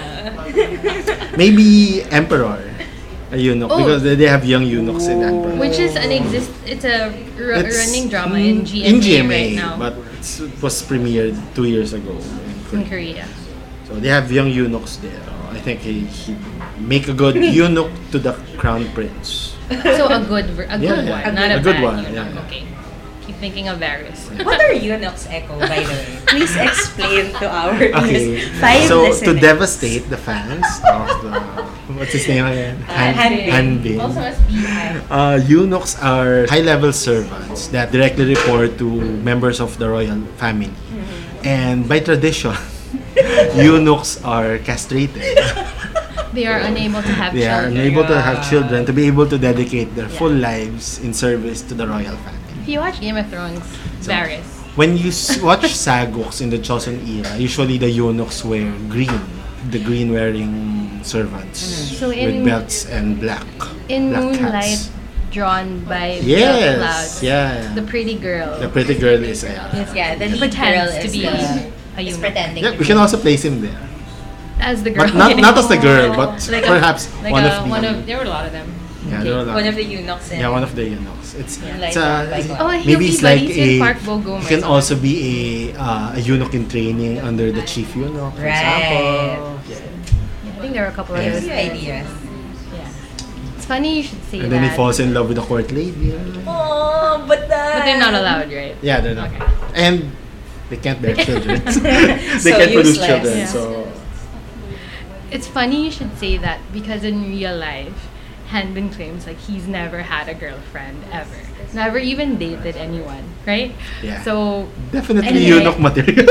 maybe Emperor, a eunuch, Oh. because they have young eunuchs in Emperor. which is it's a It's running drama in GMA, right now. but it was premiered 2 years ago in Korea. So they have young eunuchs there. I think he make a good eunuch to the crown prince. So a good Yeah, one, yeah. not a, A good bad one, eunuch. yeah. Okay. Keep thinking of Varys. What are eunuchs, Echo, by the way? Please explain to our Okay, five so to listeners. devastate the fans of the what's his name again? Hanbin. Hanbin. Also as BI. Eunuchs are high-level servants that directly report to members of the royal family. And by tradition, eunuchs are castrated. They are unable to have They are children. unable to have children to be able to dedicate their full lives in service to the royal family. If you watch Game of Thrones, Varys. When you watch sagoks in the Joseon era, usually the eunuchs wear green. The green wearing servants So in- with belts and black. In black Moonlight, hats. drawn by the Yes, clouds. yeah. The pretty girl. The pretty girl is Yeah, the lead pretends girl to is be the- a is eunuch. pretending. Yeah, to we be- can also place him there. As the girl. But not as the girl, but Like perhaps like one one of the there were a lot of them. yeah, Okay. there are a lot. One of the eunuchs in. Yeah, one of the eunuchs. It's Like it's a, like Oh, he'll maybe be it's like buddies with a Park Bo-gum he or can something. also be a eunuch in training under the chief eunuch, for Right. example. I think there were a couple of I have those. few ideas. Yeah. It's funny you should say And that. then he falls in love with a court lady. Oh, but But they're not allowed, right? Yeah, they're not. Okay. And they can't bear children. they So can't produce useless. children. Yeah. So It's funny you should say that because in real life, Hanbin claims like he's never had a girlfriend ever. Never even dated anyone, right? Yeah. So definitely And eunuch material.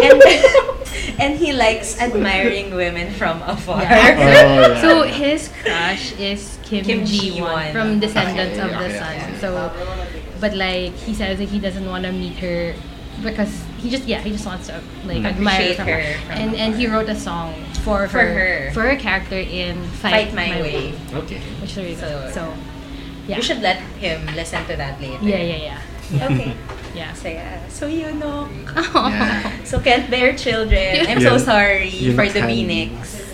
And he likes admiring women from afar. yeah. Oh, yeah. So his crush is Kim, Kim Ji-won Ji-won. from Descendants Okay, of the okay, Sun. okay. So, but like he says that he doesn't want to meet her because he just wants to like admire Appreciate from her from and he wrote a song for her. her character in Fight My Way. Okay. which is really good. So yeah. You should let him listen to that later. Yeah. Okay. Yeah. So yeah. So eunuch. Yeah. So can't bear children. I'm so Yeah. sorry Eunuch for the Hanbin. Phoenix.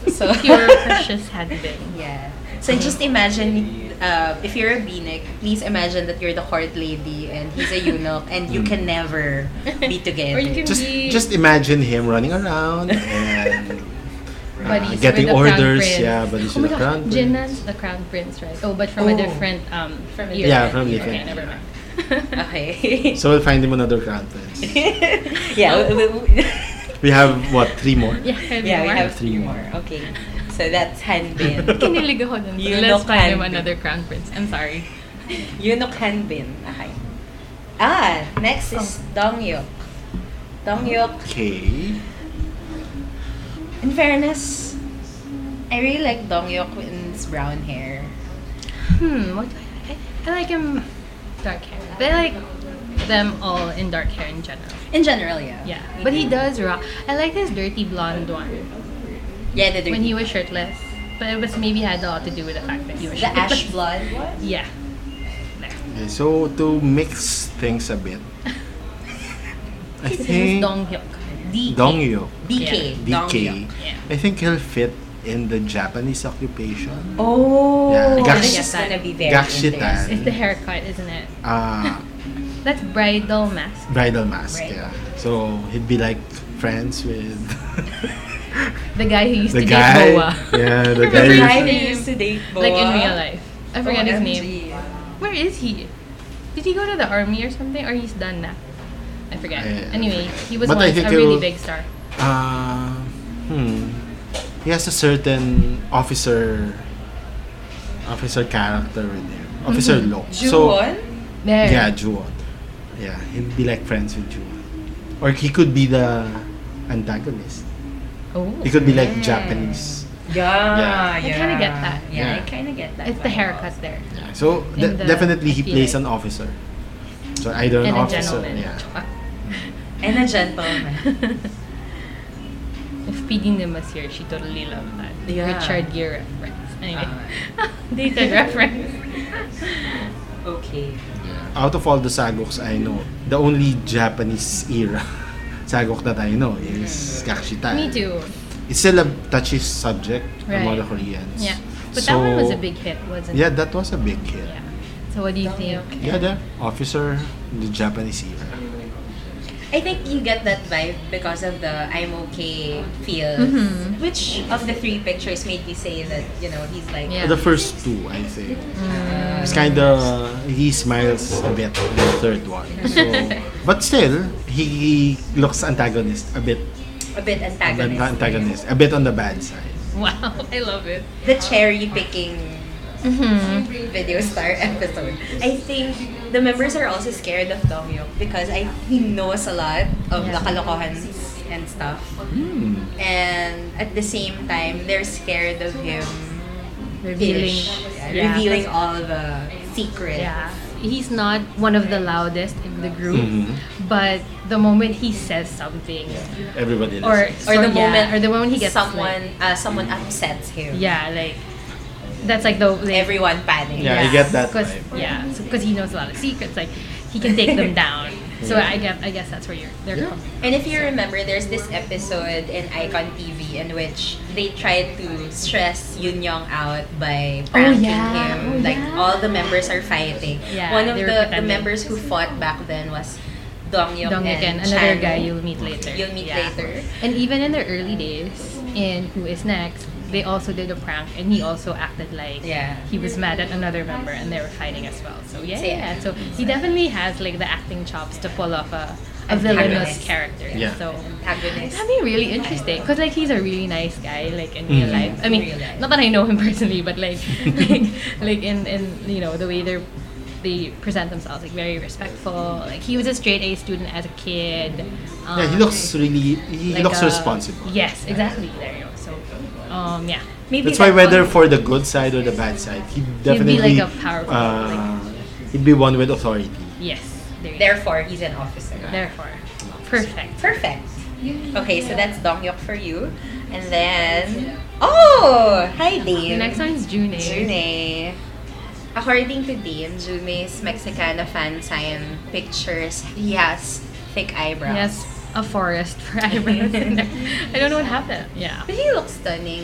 So Pure precious Hanbin. yeah. So just imagine, if you're a Binek, please imagine that you're the court lady and he's a eunuch and you can never be together. Or you can be Just imagine him running around and buddies getting with the Crown orders. Prince. Yeah, buddies Oh with my the crown gosh, prince. Jinnan's the crown prince, right? Oh, but from a Oh. different From a era. Yeah, from Okay, different. never mind. Okay. So we'll find him another crown prince. Yeah. We have what, 3 more? Yeah, Yeah, we more. have 3 more. Okay. So that's Hanbin. Kinilig ako dun. So Eunuch let's find him Hanbin. another crown prince. I'm sorry. Eunuch Hanbin. Okay. Next is Dongyuk. Dongyuk, Okay. in fairness, I really like Dongyuk with his brown hair. What do I like him dark hair. But I like them all in dark hair in general. In general, yeah. Yeah. But he does rock. I like his dirty blonde one. Yeah, the dirty. When he was shirtless. But it was maybe had a lot to do with the fact that he was the shirtless. ash blood one? Yeah. There. Okay, so to mix things a bit, I His name is think Dong Hyuk. DK. Dongyuk, DK. Yeah. Dongyuk. DK, Yeah. I think he'll fit in the Japanese occupation. Oh, Yeah, this Gakshi- is gonna be very Gakshitan. interesting. It's the haircut, isn't it? Uh, That's bridal mask. bridal mask, Right. yeah. So he'd be like friends with The guy who used the to guy. date Boa. Yeah, the Remember guy. his guy who name? used to date Boa. Like in real life. I forget his OMG. name. Where is he? Did he go to the army or something? Or he's done now? I forget. Anyway, he was But I once think a really he'll- big star. He has a certain officer character with him. Officer look. So Juwon? There. yeah, Juwon. Yeah, he'd be like friends with Juwon. Or he could be the antagonist. Oh. He could be like Japanese. Yeah, I kinda get that. Yeah, Yeah. I kind of get that. It's the vibe haircut also. there. Yeah. So In the definitely he feel plays like- an officer. So either an And a officer, gentleman. yeah. And a gentleman. If PD Nim was here, she totally loved that. Yeah. Richard Gere reference. Anyway. Dated reference. Okay. Out of all the sagoks I know, the only Japanese era sagok that I know is Gakshitan. Me too. It's still a touchy subject among the Right. Koreans. Yeah. But that one was a big hit, wasn't Yeah, it? that was a big hit. Yeah. So what do you think? Yeah, the officer, the Japanese era. I think you get that vibe because of the I'm okay feels. Mhm. Which of the 3 pictures made you say that, he's like... Yeah. The first 2, I think. It's kind of, he smiles a bit in the third one. So, but still, he looks antagonist, a bit A bit antagonist. antagonist, a bit on the bad side. Wow, I love it. The cherry picking Mm-hmm. video star episode. I think the members are also scared of Dongyuk because he knows a lot of Yeah. the kalokohans and stuff. And at the same time, they're scared of him Revealing. revealing all the secrets. Yeah. He's not one of the loudest in the group, Mhm. but the moment he says something, Everybody or listens. or the moment he gets someone upsets him. like that's like the Everyone panics. Yeah, I get that because vibe. because he knows a lot of secrets, like he can take them down. So I guess that's where they're Yeah. coming. And if you remember, there's this episode in Icon TV in which they tried to stress Yoon Young out by pranking him. Like all the members are fighting. Yeah, One of they were the pretending. members who fought back then was Dongyuk Dong and and another Chan. guy you'll meet later. You'll meet Yeah. later. And even in the early days in Who Is Next, they also did a prank, and he also acted like Yeah. he was mad at another member, and they were fighting as well. So yeah, So, yeah. So he definitely has like the acting chops to pull off a villainous Antagonist. character. Yeah. So Antagonist. that'd be really interesting because like he's a really nice guy like in real Mhm. life. I mean, Real life. not that I know him personally, but like like in the way they present themselves, like very respectful. Like he was a straight A student as a kid. Yeah, he looks really, he like looks a- responsible. Yes, exactly. There you go. So, yeah. Maybe That's why that whether one- for the good side or the bad side, he definitely like a powerful, he'd be one with authority. Yes. There you go. Therefore, he's an officer. Therefore, perfect. Perfect. Okay, so that's Dongyuk for you. And then... Oh! Hi, Dave. The next one is June. June. According to Dean, June's Mexicana fan sign pictures, he has thick eyebrows. Yes, a forest for eyebrows in there. I don't know what happened. Yeah. But he looks stunning.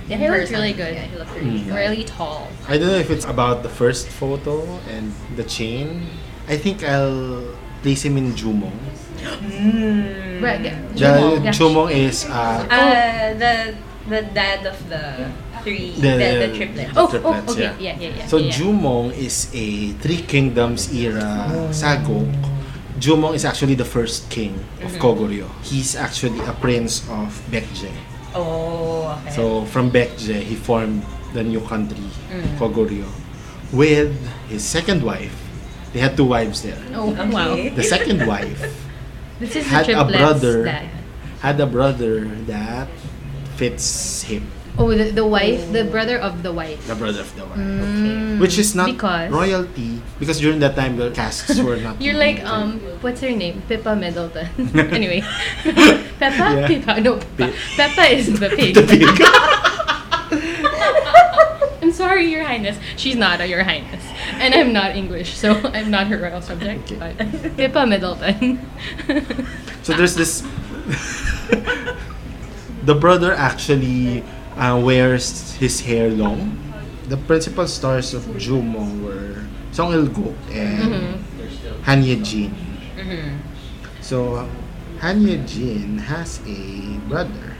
Yeah, he looks person. really good. Yeah, he looks really good. Really tall. I don't know if it's about the first photo and the chain. I think I'll place him in Jumong. Right, yeah. The Yeah. Jumong is The dad of the three, The- the triplets. Oh, triplets, okay. yeah. Yeah. So yeah. Jumong is a Three Kingdoms era sagok. Jumong is actually the first king of Koguryo. He's actually a prince of Baekje. Oh, okay. So from Baekje, he formed the new country, Koguryo, with his second wife. They had two wives there. Oh, Okay. wow. The second wife This is had the a triplets brother. that... Had a brother that fits him. Oh, the wife, the brother of the wife. The brother of the wife. Mm, Which is not because royalty, because during that time the castes were not. you're like what's her name? Pippa Middleton. Anyway, Peppa, Yeah. Pippa, no, Peppa. Peppa is the pig. The pig. I'm sorry, Your Highness. She's not Your Highness, and I'm not English, so I'm not her royal subject. Okay. But Pippa Middleton. So there's this. The brother actually wears his hair long. The principal stars of Jumong were Song Il-guk and Han Ye-jin. So Han Ye-jin has a brother.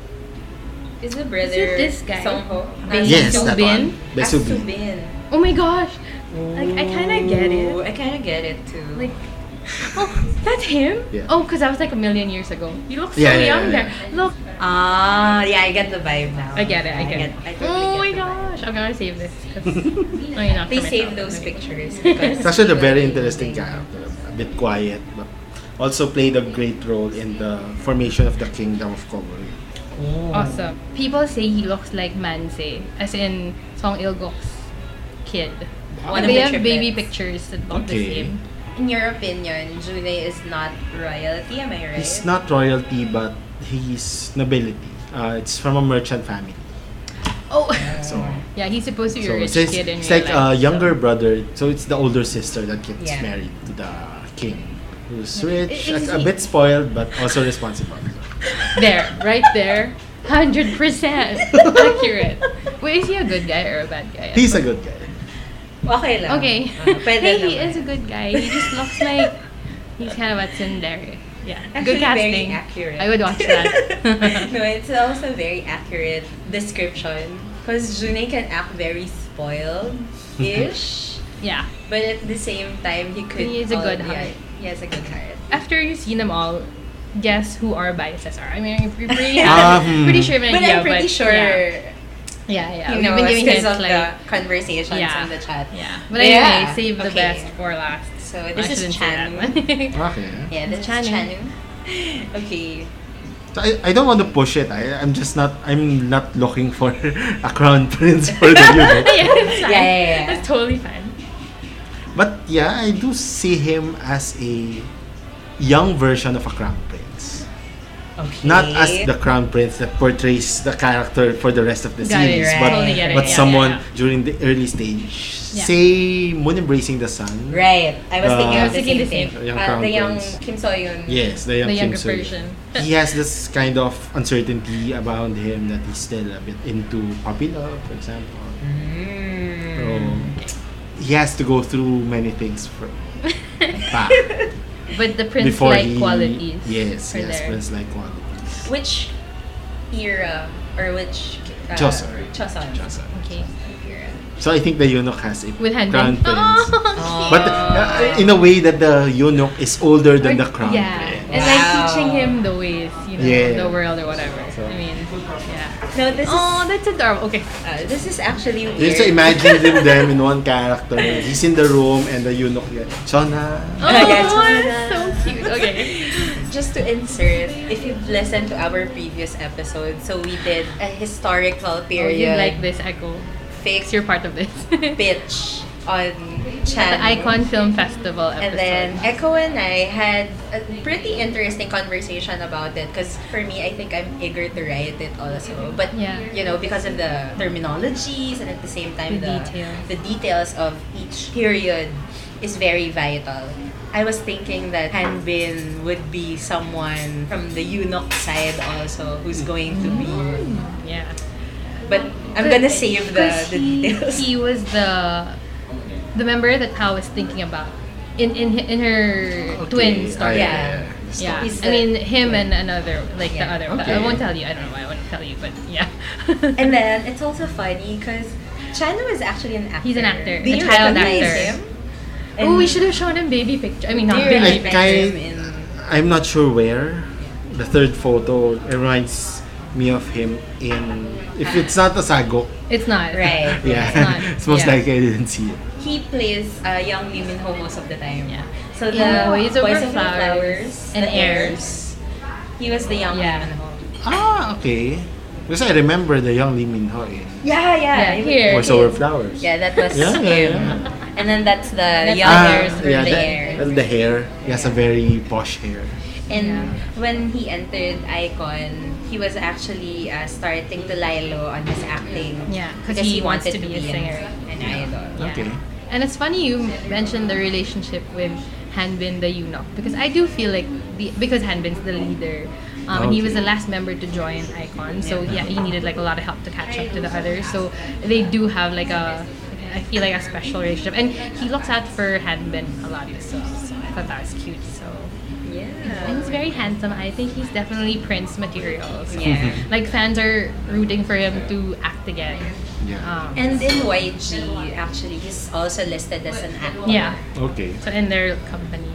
Is the brother Is it this guy? Songho? Yes, that Subin? one. Bae-soo-bin. Subin. Oh my gosh! Like I kind of get Ooh, it. I kind of get it too. Like, oh, that's him. Yeah. Oh, because that was like a million years ago. You look so Yeah, young yeah. there. Look. yeah, I get the vibe now. I get it. I get it. I totally Oh my get the vibe. gosh! I'm gonna save this. 'Cause- no, you're not. They for save myself. those Okay. pictures because It's actually a very interesting character. A bit quiet, but also played a great role in the formation of the kingdom of Koguryo. Awesome. People say he looks like Manse, as in Song Il-guk's kid. One of They the have baby triplets. pictures that look the Okay. same. In your opinion, June is not royalty, am I right? He's not royalty, but he's nobility. It's from a merchant family. Oh, So, yeah, he's supposed to be so a rich it's, kid in it's real like life, a younger brother. So it's the older sister that gets Yeah. married to the king, who's Yeah. rich, Is a he- bit spoiled, but also responsible. There, right there. 100% accurate. Wait, is he a good guy or a bad guy? He's a good guy. Okay lang. Okay. Pwede Hey, he naman. is a good guy. He just looks like he's kind of what's in there. Yeah, Actually, good casting. very accurate. I would watch that. No, it's also very accurate description. Because June can act very spoiled-ish. Yeah. But at the same time, he could... He is a good heart. He has a good heart. After you've seen them all, guess who our biases are. I mean, I'm pretty, pretty sure of an But idea, I'm pretty sure... Yeah. You We've know, been giving because hints, of the conversations Yeah. in the chat. Yeah. But anyway, Yeah, save the okay. best for last. So I this is shouldn't say that Chanu. one. Okay. Yeah, this is Chanu. Chanu. Okay. So I don't want to push it. I'm not looking for a crown prince for the Europe. Yeah, it's fine. Yeah. That's totally fine. But yeah, I do see him as a young version of a crown prince. Okay. Not as the crown prince that portrays the character for the rest of the Got it, series, right. but Totally get it, but yeah, someone yeah. during the early stage. Yeah. Say Moon Embracing the Sun. Right. I was thinking I of was the thinking same the thing. same. Young Crown The young Prince. Kim So-yoon. Yes, the young The Kim younger Soo-yoon. version. He has this kind of uncertainty about him that he's still a bit into puppy love, for example. Mm. So he has to go through many things pa, But the before prince-like he qualities yes, are yes, there. prince-like qualities. Which era or which Joseon. Joseon. Joseon. Okay. Era. So I think the eunuch has a With crown handband. prince. Oh, But in a way that the eunuch is older than the crown yeah. prince. And Wow. like teaching him the ways, Yeah. the world or whatever. So- I mean, yeah. No, this Oh, that's adorable. Okay. this is actually weird. Just imagine them in one character. He's in the room and the eunuch Chona. Oh, Yeah, that's so cute. Okay. Just to insert, if you've listened to our previous episode, so we did a historical Oh, period you like this, Echo. fake You're part of this. pitch on The Channel. Icon Film Festival episode. And then Echo and I had a pretty interesting conversation about it because for me, I think I'm eager to write it also. But Yeah. you know, because of the terminologies and at the same time The details. the details of each period is very vital. I was thinking that Hanbin would be someone from the eunuch side also who's going to be Yeah. but I'm gonna save the details. He was the member that Pao was thinking about in her twin story. Yeah. Yeah, He's I mean him and another the Yeah. other. Okay. I won't tell you. I don't know why I won't tell you, but yeah. And then it's also funny because Chano is actually an actor. He's an actor, Do a you child recognize actor. him? Oh, we should have shown him baby picture. I mean, not Do you baby I recognize picture. him I'm not sure where. The third photo reminds me of him in. If it's not a Sagok, It's not. Right. yeah, It's not. it's most Yeah. likely I didn't see it. He plays young Lee Min Ho most of the time. Yeah. So the In Boys Over Boys Over Flowers and the Heirs. He was the young Yeah. Lee Min Ho. Ah, okay. Because I remember the young Lee Min Ho in Yeah, here. Voice Over Flowers. Yeah, that was Yeah, yeah, him. yeah. And then that's the That's young the Heirs with version. the the, hair. the hair. He has a very posh hair. And Yeah. when he entered Icon, he was actually starting to lie low on his acting. Yeah, because he he wants wanted to be a singer. an idol. Yeah. Okay. And it's funny you mentioned the relationship with Hanbin the eunuch because I do feel like because Hanbin's the leader, and he was Okay. the last member to join Icon, so yeah, he needed like a lot of help to catch up to the others. So they do have like I feel like a special relationship, and he looks out for Hanbin a lot as well. So I thought that was cute. So. Yeah. And he's very handsome. I think he's definitely Prince material. So, Yeah. like fans are rooting for him to act again. Yeah. And in YG, actually, he's also listed as an actor. Yeah. Okay. So in their company.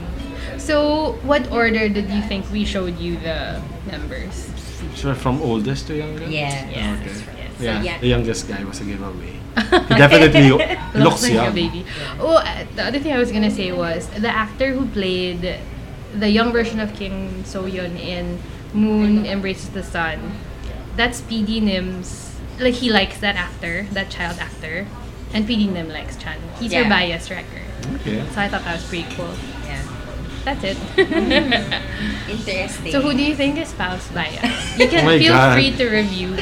So what order did you think we showed you the members? So from oldest to youngest? Yeah. Yeah. Okay. Yes. Yeah, yeah. the youngest guy was a giveaway. He definitely looks like young. a baby. Oh, the other thing I was gonna say was the actor who played the young version of King So-yeon in Moon Embraces the Sun. That's PD Nim's. Like he likes that actor, that child actor, and PD Nim likes Chan. He's her Yeah. bias wrecker. Okay. So I thought that was pretty cool. Yeah. That's it. Interesting. So who do you think is spouse bias? You can Oh my feel God. free to review.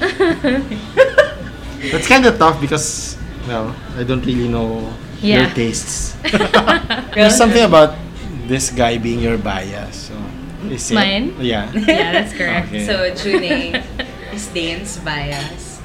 That's kind of tough because, well, I don't really know your Yeah. tastes. There's something about this guy being your bias. So, is it? Mine? Yeah. Yeah, that's correct. Okay. So June is Dane's bias.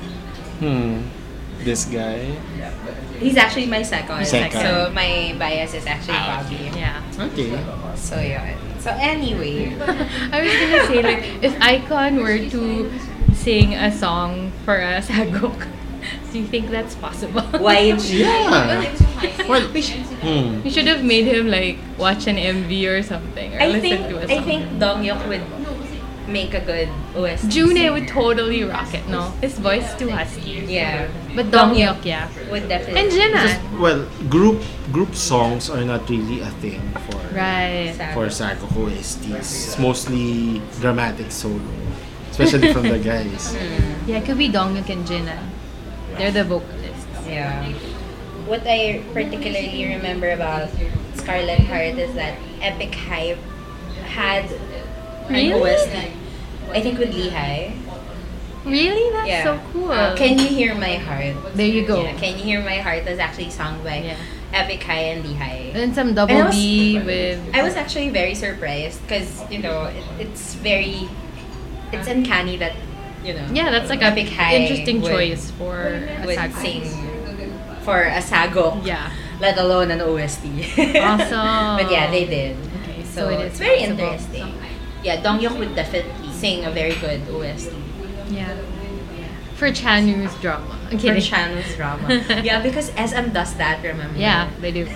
This guy. He's actually my second. Second. So my bias is actually Bobby. Yeah. Okay. So yun. So anyway, I was gonna say like if Icon were to sing a song for a Sagok, do you think that's possible? YG. Yeah. Well, we should have made him like watch an MV or something or I listen think to a song. I think Dongyuk would make a good OST. June singer. would totally rock it, no? His voice too husky. Yeah. But Dongyuk, yeah. Would definitely. And Jinan. well, group songs are not really a thing for Right. for Sagok OSTs. It's mostly dramatic solo, especially from the guys. Yeah, it could be Dongyuk and Jinan. They're the vocalists. Yeah. What I particularly remember about Scarlet Heart is that Epic Hype had Really? an OST. I think with Lehigh. Really? That's Yeah. so cool. Can You Hear My Heart? There you go. Yeah, Can You Hear My Heart was actually sung by Yeah. Epic High and Lehigh. And some And double I was- B with. I was actually very surprised because, it's very, it's uncanny that, Yeah, that's like a Epic High interesting would- choice for a would Sagok. sing for a Sagok, Yeah. let alone an OST. Awesome. But yeah, they did. Okay, So, so it is it's very possible. interesting. Yeah, Dongyuk would definitely sing a very good OST. Yeah. For Chanu's drama. I'm For kidding. Chanu's drama. Yeah, because SM does that, remember? Yeah, they do.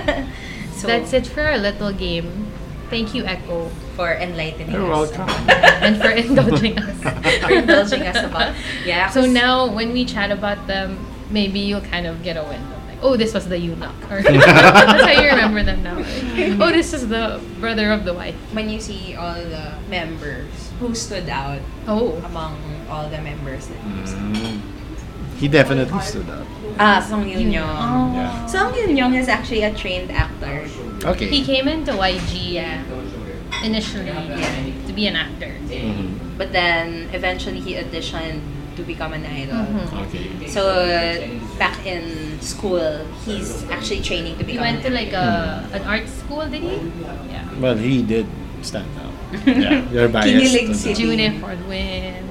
So That's it for our little game. Thank you, Echo, for enlightening You're us. welcome. and for indulging us. For indulging us about. Yeah. So 'cause- now, when we chat about them, maybe you'll kind of get a wind of like, oh, this was the eunuch. Or that's how you remember them now. Like, oh, this is the brother of the wife. when you see all the members who stood out Oh. among all the members that you see. He definitely stood out. Song Yoon Young. Oh. Yeah. Song Yoon Young is actually a trained actor. Okay. He came into YG initially to be an actor. Mhm. But then eventually he auditioned to become an idol. Mhm. Okay. So back in school, he's actually training to He become went to an like an art school, did he? Yeah. Well, he did stand out. Yeah, you're biased. Kinilig to si that. June for the win.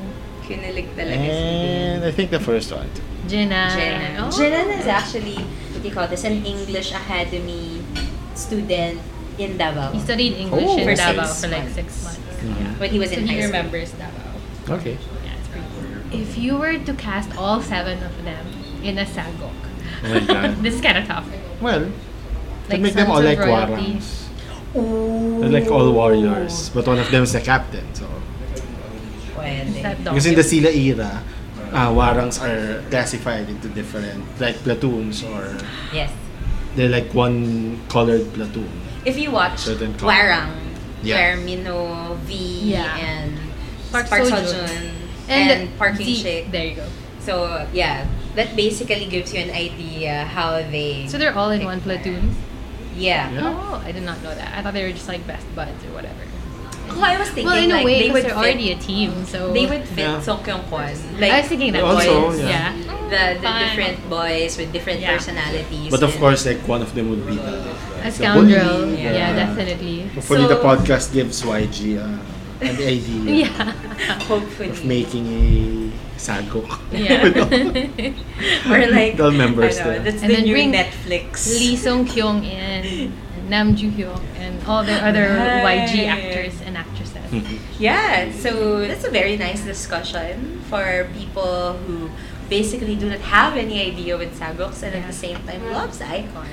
Kinilig talaga si And I think the first one. Jinan. Jinan. Oh. Jinan is actually, what do you call this, an English Academy student in Davao. He studied English Oh. in For Davao 6 for like months. 6 months. Mhm. When he was So in he high school. remembers Davao. Okay. Yeah, it's pretty cool. If you were to cast all 7 of them in a sagok, Oh my God. this is kind of tough. Well, Like to make them Sons all of like Royalty. warangs. They're like all warriors, but one of them is the captain. So Pwede. Is that because in the donkey? Sila era, warangs are classified into different like platoons, or Yes. they're like one colored platoon. If you watch Certain color. Warang, Yeah. where Mino, V, Yeah. and Park Park Seo-joon. Seo-joon, and Parking Z- Chick. There you go. So, yeah, that basically gives you an idea how they... So they're all in pick one that. platoon? Yeah. Yeah. Oh, I did not know that. I thought they were just like best buds or whatever. Oh, I was thinking Well, in a like way, they because would they're fit, already a team, so they would fit Yeah. Song Kyung Kwan. I was thinking that Also, boys, yeah. the Fine. different boys with different Yeah. personalities. But of and- course, like one of them would be A the scoundrel. bully. Yeah, definitely. Hopefully, So- the podcast gives YG an idea Yeah. hopefully. of making a sagok. Yeah. Or like, The members I know, there. that's And the then new bring Netflix. Lee Sung Kyung and Nam Joo Hyuk and all the other Right. YG actors and actresses. Yeah, so that's a very nice discussion for people who basically do not have any idea with Sagoks and at Yeah. the same time loves Icon.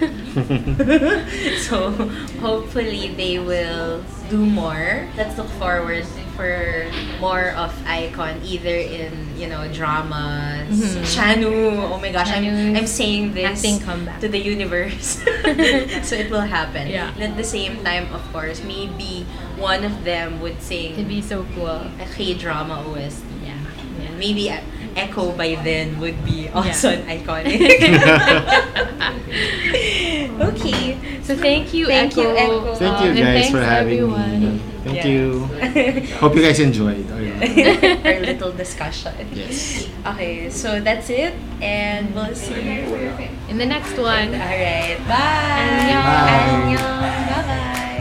So hopefully they will do more. Let's look forward for more of Icon, either in dramas, Mhm. Chanu. Oh my gosh, Chanu's I'm saying this acting comeback. to the universe, so it will happen. Yeah. And at the same time, of course, maybe one of them would sing It'd be so cool. a K-drama OST. Yeah. And maybe Echo by then would be also iconic. Okay. So thank you, Thank you, Echo. Echo. Thank you And guys thanks, for having everyone. me. Thank Yeah. you. Hope you guys enjoyed. Our little discussion. Yes. Okay, so that's it, and we'll see you In the next one. All right. Bye. Annyeong. Bye. Annyeong. Bye-bye.